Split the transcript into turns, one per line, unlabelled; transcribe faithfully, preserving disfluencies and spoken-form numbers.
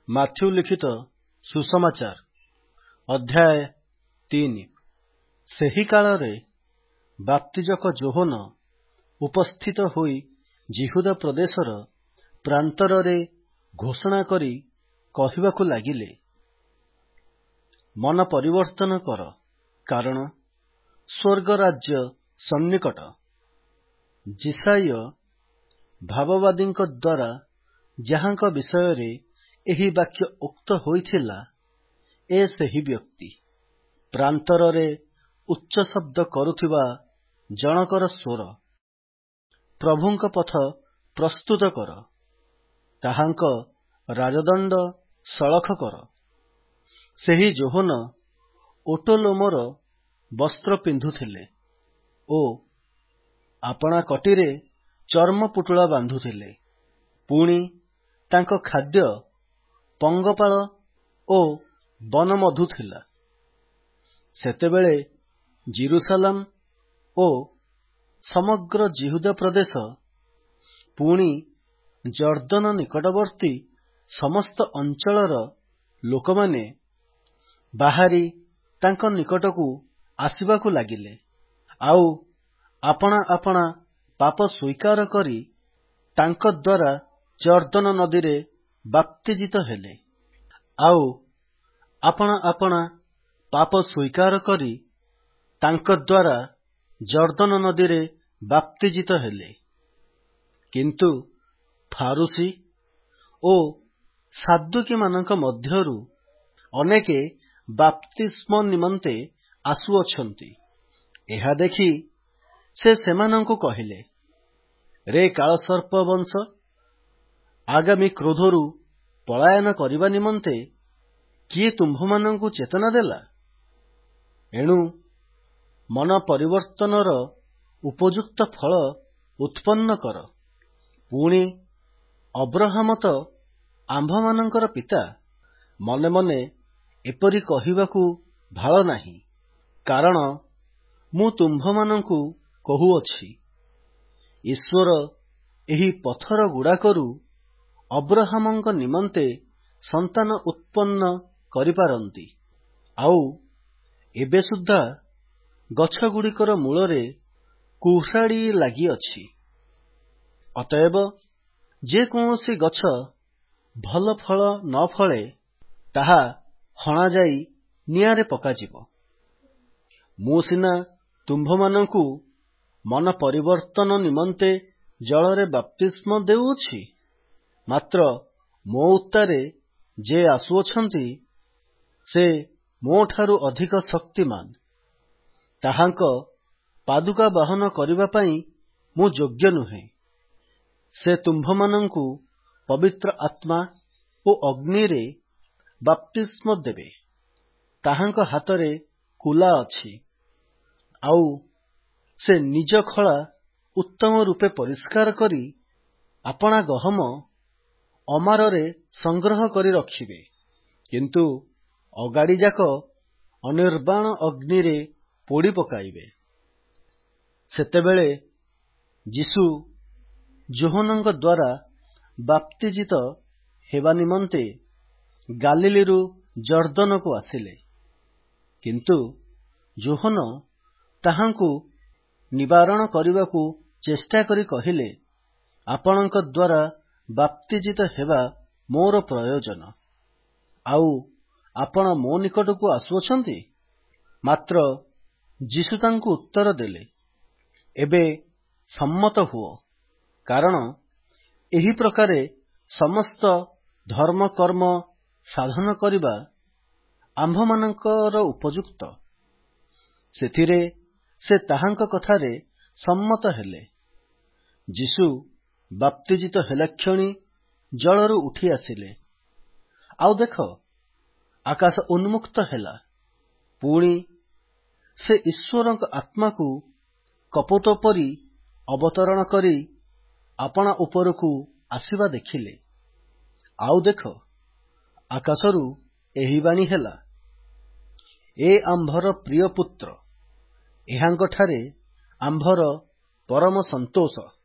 Matthew ଲିଖିତ ସୁସମାଚାର ଅଧ୍ୟାୟ ତିନି। ସେହି କାଳରେ ବାପ୍ତିଜକ ଯୋହନ ଉପସ୍ଥିତ ହୋଇ ଜିହୁଦା ପ୍ରଦେଶର ପ୍ରାନ୍ତରରେ ଘୋଷଣା କରି କହିବାକୁ ଲାଗିଲେ, ମନ ପରିବର୍ତ୍ତନ କର, କାରଣ ସ୍ୱର୍ଗ ରାଜ୍ୟ ସନ୍ନିକଟ। ଯିଶାୟ ଭାବବାଦୀଙ୍କ ଦ୍ୱାରା ଯାହାଙ୍କ ବିଷୟରେ ଏହି ବାକ୍ୟ ଉକ୍ତ ହୋଇଥିଲା, ଏ ସେହି ବ୍ୟକ୍ତି। ପ୍ରାନ୍ତରରେ ଉଚ୍ଚ ଶବ୍ଦ କରୁଥିବା ଜଣକର ସ୍ୱର, ପ୍ରଭୁଙ୍କ ପଥ ପ୍ରସ୍ତୁତ କର, ତାହାଙ୍କ ରାଜଦଣ୍ଡ ସଳଖ କର। ସେହି ଯୋହନ ଓଟଲୋମର ବସ୍ତ୍ର ପିନ୍ଧୁଥିଲେ ଓ ଆପଣା କଟିରେ ଚର୍ମ ପୁଟୁଳା ବାନ୍ଧୁଥିଲେ। ପୁଣି ତାଙ୍କ ଖାଦ୍ୟ ପଙ୍ଗପାଳ ଓ ବନମଧୁ ଥିଲା। ସେତେବେଳେ ଜିରୁସାଲାମ ଓ ସମଗ୍ର ଜିହୁଦା ପ୍ରଦେଶ, ପୁଣି ଜର୍ଦ୍ଦନ ନିକଟବର୍ତ୍ତୀ ସମସ୍ତ ଅଞ୍ଚଳର ଲୋକମାନେ ବାହାରି ତାଙ୍କ ନିକଟକୁ ଆସିବାକୁ ଲାଗିଲେ, ଆଉ ଆପଣା ଆପଣା ପାପ ସ୍ୱୀକାର କରି ତାଙ୍କ ଦ୍ୱାରା ଜର୍ଦ୍ଦନ ନଦୀରେ ବାପ୍ତିଜିତ ହେଲେ। ଆଉ ଆପଣା ଆପଣା ପାପ ସ୍ୱୀକାର କରି ତାଙ୍କ ଦ୍ୱାରା ଜର୍ଦ୍ଦନ ନଦୀରେ ବାପ୍ତିଜିତ ହେଲେ। କିନ୍ତୁ ଫାରୁସୀ ଓ ସାଦୁକୀମାନଙ୍କ ମଧ୍ୟରୁ ଅନେକେ ବାପ୍ତିସ୍ମ ନିମନ୍ତେ ଆସୁଅଛନ୍ତି। ଏହା ଦେଖି ସେ ସେମାନଙ୍କୁ କହିଲେ, ରେ କାଳସର୍ପ ବଂଶ, ଆଗାମୀ କ୍ରୋଧରୁ ପଳାୟନ କରିବା ନିମନ୍ତେ କିଏ ତୁମ୍ଭମାନଙ୍କୁ ଚେତନା ଦେଲା? ଏଣୁ ମନ ପରିବର୍ତ୍ତନର ଉପଯୁକ୍ତ ଫଳ ଉତ୍ପନ୍ନ କର। ପୁଣି ଅବ୍ରାହମ ତ ଆମ୍ଭମାନଙ୍କର ପିତା। ମନେ ମନେ ଏପରି କହିବାକୁ ଭାଳ ନାହିଁ, କାରଣ ମୁଁ ତୁମ୍ଭମାନଙ୍କୁ କହୁଅଛି, ଈଶ୍ୱର ଏହି ପଥର ଗୁଡାକରୁ ଅବ୍ରାହମଙ୍କ ନିମନ୍ତେ ସନ୍ତାନ ଉତ୍ପନ୍ନ କରିପାରନ୍ତି। ଆଉ ଏବେ ସୁଦ୍ଧା ଗଛଗୁଡ଼ିକର ମୂଳରେ କୁହୁଡି ଲାଗିଅଛି। ଅତଏବ ଯେକୌଣସି ଗଛ ଭଲ ଫଳ ନ ଫଳେ, ତାହା ହଣାଯାଇ ନିଆଁରେ ପକାଯିବ। ମୁଁ ସିନା ତୁମ୍ଭମାନଙ୍କୁ ମନ ପରିବର୍ତ୍ତନ ନିମନ୍ତେ ଜଳରେ ବାପ୍ତିସ୍ମ ଦେଉଅଛି, ମାତ୍ର ମୋ ଉତ୍ତାରେ ଯେ ଆସୁଅଛନ୍ତି, ସେ ମୋଠାରୁ ଅଧିକ ଶକ୍ତିମାନ। ତାହାଙ୍କ ପାଦୁକା ବହନ କରିବା ପାଇଁ ମୁଁ ଯୋଗ୍ୟ ନୁହେଁ। ସେ ତୁମ୍ଭମାନଙ୍କୁ ପବିତ୍ର ଆତ୍ମା ଓ ଅଗ୍ନିରେ ବାପ୍ତିସ୍ମ ଦେବେ। ତାହାଙ୍କ ହାତରେ କୁଲା ଅଛି, ଆଉ ସେ ନିଜ ଖଳା ଉତ୍ତମ ରୂପେ ପରିଷ୍କାର କରି ଆପଣା ଗହମ ଅମାରରେ ସଂଗ୍ରହ କରି ରଖିବେ। କିନ୍ତୁ ଅଗାଡ଼ିଯାକ ଅନିର୍ବାଣ ଅଗ୍ନିରେ ପୋଡ଼ି ପକାଇବେ। ସେତେବେଳେ ଯୀଶୁ ଯୋହନଙ୍କ ଦ୍ୱାରା ବାପ୍ତିଜିତ ହେବା ନିମନ୍ତେ ଗାଲିଲରୁ ଜର୍ଦ୍ଦନକୁ ଆସିଲେ। କିନ୍ତୁ ଯୋହନ ତାହାଙ୍କୁ ନିବାରଣ କରିବାକୁ ଚେଷ୍ଟା କରି କହିଲେ, ଆପଣଙ୍କ ଦ୍ୱାରା ବାପ୍ତିଜିତ ହେବା ମୋର ପ୍ରୟୋଜନ, ଆଉ ଆପଣ ମୋ ନିକଟକୁ ଆସୁଅଛନ୍ତି। ମାତ୍ର ଯୀଶୁ ତାଙ୍କୁ ଉତ୍ତର ଦେଲେ, ଏବେ ସମ୍ମତ ହୁଅ, କାରଣ ଏହି ପ୍ରକାରେ ସମସ୍ତ ଧର୍ମ କର୍ମ ସାଧନ କରିବା ଆମ୍ଭମାନଙ୍କର ଉପଯୁକ୍ତ। ସେଥିରେ ସେ ତାହାଙ୍କ କଥାରେ ସମ୍ମତ ହେଲେ। ଯୀଶୁ ବାପ୍ତିଜିତ ହେଲାକ୍ଷଣି ଜଳରୁ ଉଠି ଆସିଲେ। ଆଉ ଦେଖ, ଆକାଶ ଉନ୍ମୁକ୍ତ ହେଲା। ପୁଣି ସେ ଈଶ୍ୱରଙ୍କ ଆତ୍ମାକୁ କପୋତ ପରି ଅବତରଣ କରି ଆପଣା ଉପରକୁ ଆସିବା ଦେଖିଲେ। ଆଉ ଦେଖ, ଆକାଶରୁ ଏହି ବାଣୀ ହେଲା, ଏ ଆମ୍ଭର ପ୍ରିୟ ପୁତ୍ର, ଏହାଙ୍କଠାରେ ଆମ୍ଭର ପରମ ସନ୍ତୋଷ।